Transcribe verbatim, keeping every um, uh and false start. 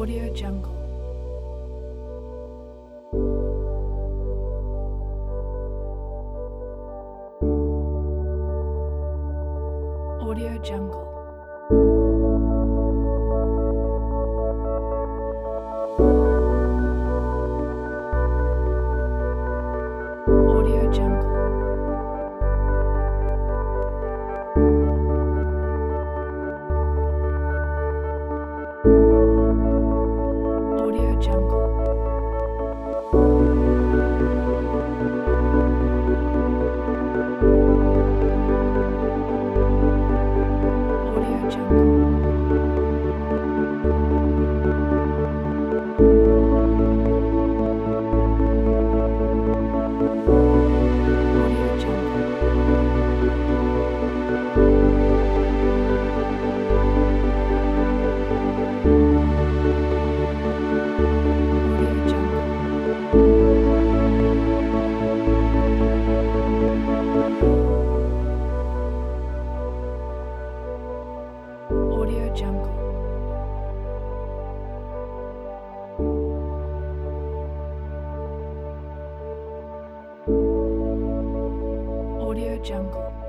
Audio Jungle. Audio Jungle. Audio Jungle. Audio Jungle. Audio Jungle. Audio Jungle. Audio Jungle. Audio Jungle. Audio Jungle.